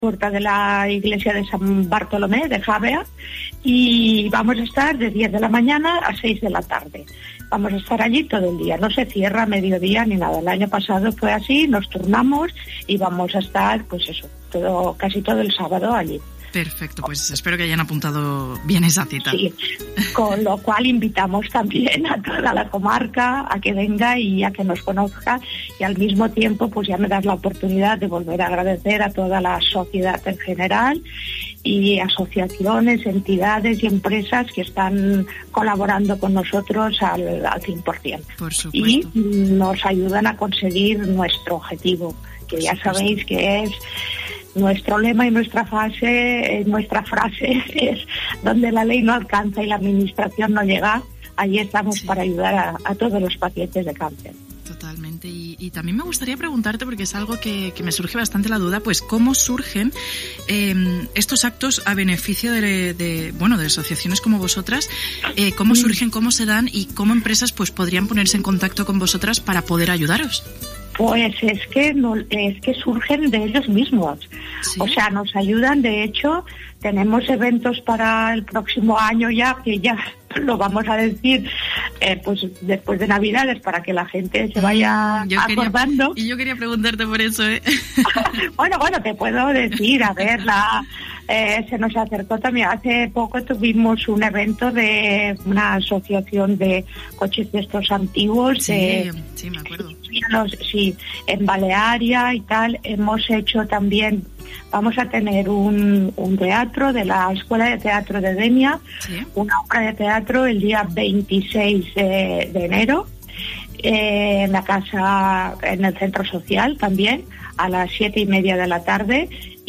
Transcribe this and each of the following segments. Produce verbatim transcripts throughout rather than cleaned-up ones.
puerta de la iglesia de San Bartolomé de Javea, y vamos a estar de diez de la mañana a seis de la tarde. Vamos a estar allí todo el día, no se cierra a mediodía ni nada. El año pasado fue así, nos turnamos y vamos a estar, pues eso, todo casi todo el sábado allí. Perfecto, pues espero que hayan apuntado bien esa cita. Sí, con lo cual invitamos también a toda la comarca a que venga y a que nos conozca, y al mismo tiempo pues ya me das la oportunidad de volver a agradecer a toda la sociedad en general y asociaciones, entidades y empresas que están colaborando con nosotros al, al cien por ciento. Por supuesto. Y nos ayudan a conseguir nuestro objetivo, que Por ya supuesto. sabéis que es... Nuestro lema y nuestra frase, nuestra frase es: donde la ley no alcanza y la administración no llega, allí estamos Sí. para ayudar a, a todos los pacientes de cáncer. Totalmente. Y, y también me gustaría preguntarte, porque es algo que, que me surge bastante la duda, pues cómo surgen eh, estos actos a beneficio de, de, bueno, de asociaciones como vosotras, eh, cómo surgen, cómo se dan y cómo empresas pues podrían ponerse en contacto con vosotras para poder ayudaros. Pues es que no, es que surgen de ellos mismos. ¿Sí? O sea, nos ayudan. De hecho, tenemos eventos para el próximo año ya, que ya lo vamos a decir eh, pues después de Navidades, para que la gente se vaya yo acordando. Quería, y yo quería preguntarte por eso, ¿eh? Bueno, bueno, te puedo decir, a ver, la, eh, se nos acercó también, hace poco tuvimos un evento de una asociación de coches de estos antiguos. Sí, eh, sí, me acuerdo. Los, sí, en Balearia y tal. Hemos hecho también, vamos a tener un, un teatro de la Escuela de Teatro de Denia, ¿Sí? una obra de teatro el día veintiséis de, de enero, eh, en la casa, en el centro social también, a las siete y media de la tarde.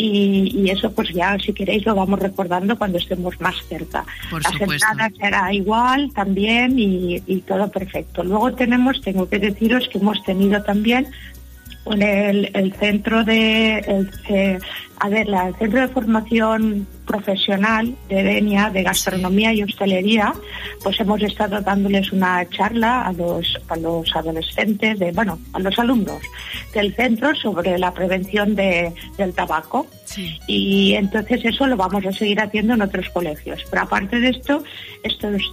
Y, y eso pues ya, si queréis, lo vamos recordando cuando estemos más cerca. Por Las supuesto. entradas será igual también y, y todo perfecto. Luego tenemos, tengo que deciros que hemos tenido también con el, el centro de el, eh, a ver, la, el centro de formación profesional de Denia, de gastronomía y hostelería, pues hemos estado dándoles una charla a los a los adolescentes, de bueno, a los alumnos del centro sobre la prevención de, del tabaco. Sí. Y entonces eso lo vamos a seguir haciendo en otros colegios. Pero aparte de esto, estos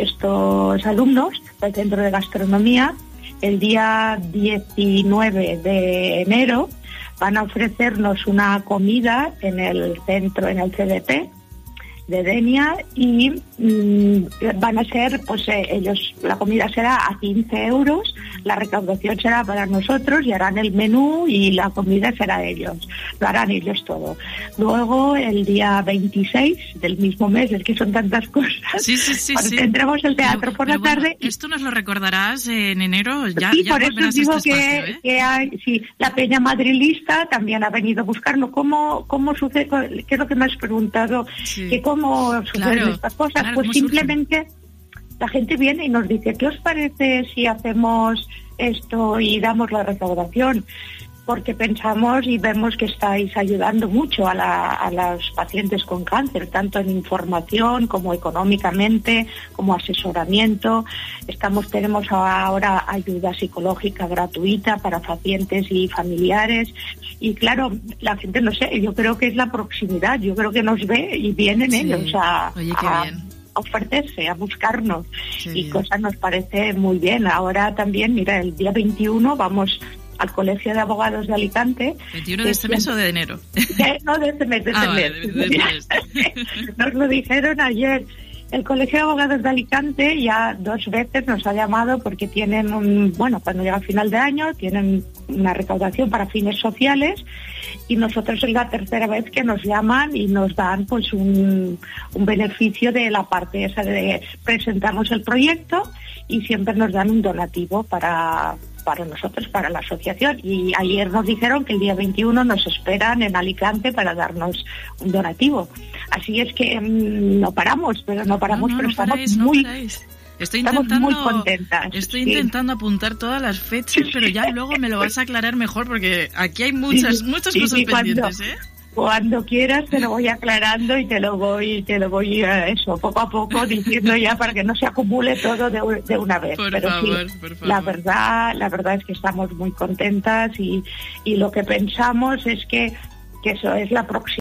estos alumnos del centro de gastronomía, el día diecinueve de enero van a ofrecernos una comida en el centro, en el C D P de Denia, y mmm, van a ser, pues eh, ellos, la comida será a quince euros, la recaudación será para nosotros y harán el menú y la comida será de ellos, lo harán ellos todo. Luego el día veintiséis del mismo mes, es que son tantas cosas, Sí, sí, sí, pues sí. tendremos el teatro Pero- por pero la bueno, tarde. esto nos lo recordarás en enero, ya, Sí, ya por eso volverás a digo este que, espacio, ¿eh? que hay, sí, la Peña Madrilista también ha venido a buscarnos. ¿Cómo, cómo sucede? ¿Qué es lo que me has preguntado? Sí. Que ¿Cómo suceden Claro, estas cosas? claro, Pues ¿cómo simplemente la gente viene y nos dice, ¿qué os parece si hacemos esto y damos la recaudación? Porque pensamos y vemos que estáis ayudando mucho a, la, a los pacientes con cáncer, tanto en información como económicamente, como asesoramiento. Estamos, tenemos ahora ayuda psicológica gratuita para pacientes y familiares. Y claro, la gente, no sé, yo creo que es la proximidad, yo creo que nos ve y vienen Sí. ellos a, Oye, qué a, bien. a ofrecerse, a buscarnos. Qué y bien. cosa nos parece muy bien. Ahora también, mira, el día veintiuno vamos al Colegio de Abogados de Alicante. ¿veintiuno de este mes o de enero? De, no, de este mes, de este Ah, vale, mes. de este mes. Nos lo dijeron ayer. El Colegio de Abogados de Alicante ya dos veces nos ha llamado porque tienen un, bueno, cuando llega el final de año, tienen una recaudación para fines sociales, y nosotros es la tercera vez que nos llaman y nos dan pues un, un beneficio de la parte esa de presentamos el proyecto y siempre nos dan un donativo para para nosotros, para la asociación. Y ayer nos dijeron que el día veintiuno nos esperan en Alicante para darnos un donativo. Así es que mmm, no paramos, pero no paramos, No, no, pero no estamos paráis, no muy... paráis. Estoy Estamos intentando, muy contentas. Estoy sí. intentando apuntar todas las fechas, pero ya luego me lo vas a aclarar mejor porque aquí hay muchas, Sí, muchas sí, cosas sí, pendientes, cuando, ¿eh? Cuando quieras te lo voy aclarando y te lo voy, te lo voy eh, eso, poco a poco diciendo ya para que no se acumule todo de, de una vez. Por Pero favor, sí, por favor. la verdad, la verdad es que estamos muy contentas y, y lo que pensamos es que que eso es la próxima.